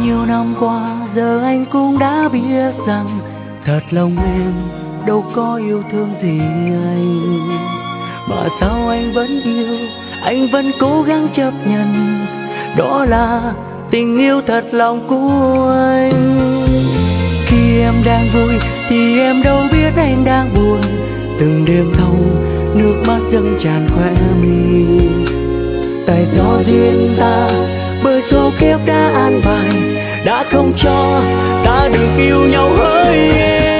nhiêu năm qua giờ anh cũng đã biết rằng thật lòng em đâu có yêu thương gì anh. Mà sao anh vẫn yêu, anh vẫn cố gắng chấp nhận, đó là tình yêu thật lòng của anh. Khi em đang vui thì em đâu biết anh đang buồn, từng đêm thâu nước mắt dâng tràn khóe mi. Tại sao duyên ta bởi số kiếp đã an bài, đã không cho ta được yêu nhau hỡi em.